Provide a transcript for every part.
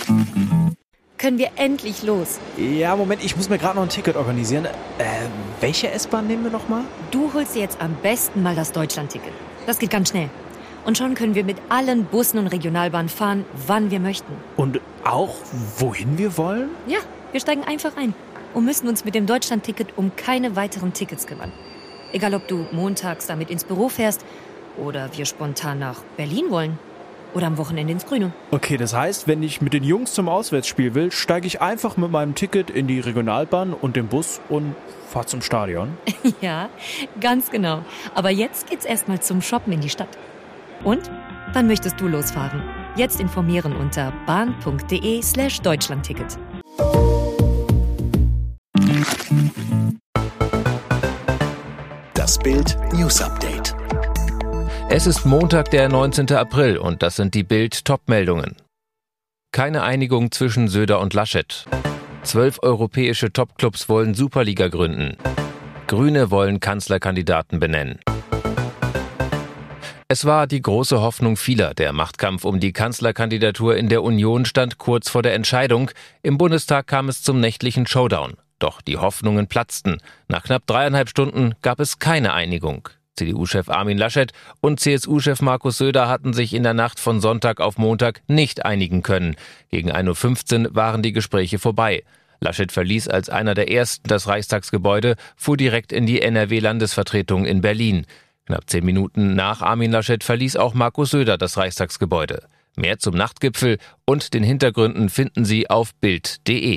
Können wir endlich los? Ja, Moment, ich muss mir gerade noch ein Ticket organisieren. Welche S-Bahn nehmen wir nochmal? Du holst dir jetzt am besten mal das Deutschland-Ticket. Das geht ganz schnell. Und schon können wir mit allen Bussen und Regionalbahnen fahren, wann wir möchten. Und auch, wohin wir wollen? Ja, wir steigen einfach ein und müssen uns mit dem Deutschland-Ticket um keine weiteren Tickets kümmern. Egal, ob du montags damit ins Büro fährst oder wir spontan nach Berlin wollen. Oder am Wochenende ins Grüne. Okay, das heißt, wenn ich mit den Jungs zum Auswärtsspiel will, steige ich einfach mit meinem Ticket in die Regionalbahn und den Bus und fahre zum Stadion. Ja, ganz genau. Aber jetzt geht's erstmal zum Shoppen in die Stadt. Und? Wann möchtest du losfahren? Jetzt informieren unter bahn.de/Deutschlandticket. Das Bild News Update. Es ist Montag, der 19. April und das sind die Bild-Top-Meldungen. Keine Einigung zwischen Söder und Laschet. 12 europäische Topclubs wollen Superliga gründen. Grüne wollen Kanzlerkandidaten benennen. Es war die große Hoffnung vieler. Der Machtkampf um die Kanzlerkandidatur in der Union stand kurz vor der Entscheidung. Im Bundestag kam es zum nächtlichen Showdown. Doch die Hoffnungen platzten. Nach knapp 3,5 Stunden gab es keine Einigung. CDU-Chef Armin Laschet und CSU-Chef Markus Söder hatten sich in der Nacht von Sonntag auf Montag nicht einigen können. Gegen 1:15 Uhr waren die Gespräche vorbei. Laschet verließ als einer der ersten das Reichstagsgebäude, fuhr direkt in die NRW-Landesvertretung in Berlin. Knapp 10 Minuten nach Armin Laschet verließ auch Markus Söder das Reichstagsgebäude. Mehr zum Nachtgipfel und den Hintergründen finden Sie auf Bild.de.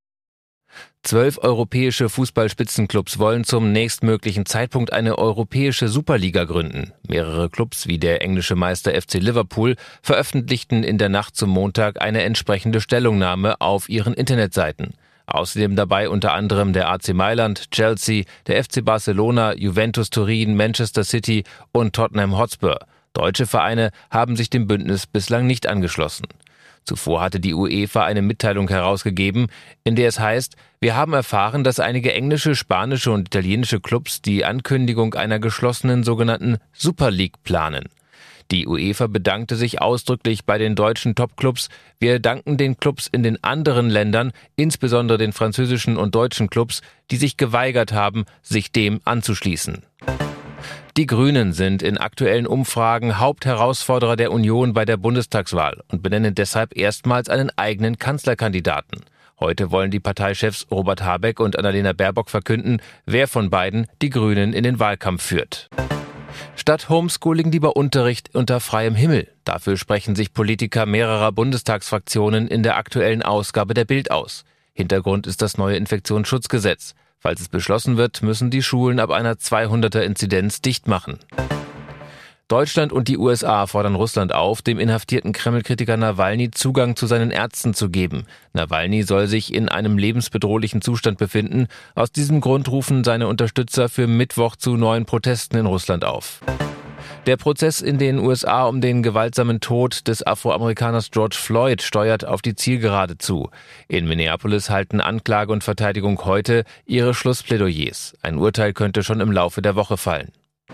12 europäische Fußballspitzenclubs wollen zum nächstmöglichen Zeitpunkt eine europäische Superliga gründen. Mehrere Clubs wie der englische Meister FC Liverpool veröffentlichten in der Nacht zum Montag eine entsprechende Stellungnahme auf ihren Internetseiten. Außerdem dabei unter anderem der AC Mailand, Chelsea, der FC Barcelona, Juventus Turin, Manchester City und Tottenham Hotspur. Deutsche Vereine haben sich dem Bündnis bislang nicht angeschlossen. Zuvor hatte die UEFA eine Mitteilung herausgegeben, in der es heißt, wir haben erfahren, dass einige englische, spanische und italienische Clubs die Ankündigung einer geschlossenen sogenannten Super League planen. Die UEFA bedankte sich ausdrücklich bei den deutschen Topclubs. Wir danken den Clubs in den anderen Ländern, insbesondere den französischen und deutschen Clubs, die sich geweigert haben, sich dem anzuschließen. Die Grünen sind in aktuellen Umfragen Hauptherausforderer der Union bei der Bundestagswahl und benennen deshalb erstmals einen eigenen Kanzlerkandidaten. Heute wollen die Parteichefs Robert Habeck und Annalena Baerbock verkünden, wer von beiden die Grünen in den Wahlkampf führt. Statt Homeschooling lieber Unterricht unter freiem Himmel. Dafür sprechen sich Politiker mehrerer Bundestagsfraktionen in der aktuellen Ausgabe der Bild aus. Hintergrund ist das neue Infektionsschutzgesetz. Falls es beschlossen wird, müssen die Schulen ab einer 200er-Inzidenz dicht machen. Deutschland und die USA fordern Russland auf, dem inhaftierten Kreml-Kritiker Nawalny Zugang zu seinen Ärzten zu geben. Nawalny soll sich in einem lebensbedrohlichen Zustand befinden. Aus diesem Grund rufen seine Unterstützer für Mittwoch zu neuen Protesten in Russland auf. Der Prozess in den USA um den gewaltsamen Tod des Afroamerikaners George Floyd steuert auf die Zielgerade zu. In Minneapolis halten Anklage und Verteidigung heute ihre Schlussplädoyers. Ein Urteil könnte schon im Laufe der Woche fallen.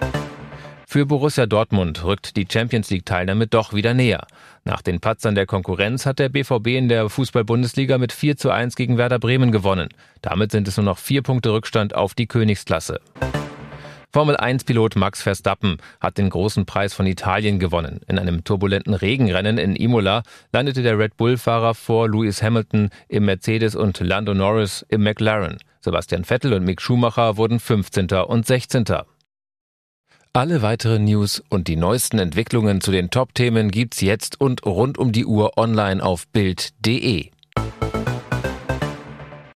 Für Borussia Dortmund rückt die Champions-League-Teilnahme doch wieder näher. Nach den Patzern der Konkurrenz hat der BVB in der Fußball-Bundesliga mit 4:1 gegen Werder Bremen gewonnen. Damit sind es nur noch 4 Punkte Rückstand auf die Königsklasse. Formel-1-Pilot Max Verstappen hat den großen Preis von Italien gewonnen. In einem turbulenten Regenrennen in Imola landete der Red Bull-Fahrer vor Lewis Hamilton im Mercedes und Lando Norris im McLaren. Sebastian Vettel und Mick Schumacher wurden 15. und 16. Alle weiteren News und die neuesten Entwicklungen zu den Top-Themen gibt's jetzt und rund um die Uhr online auf Bild.de.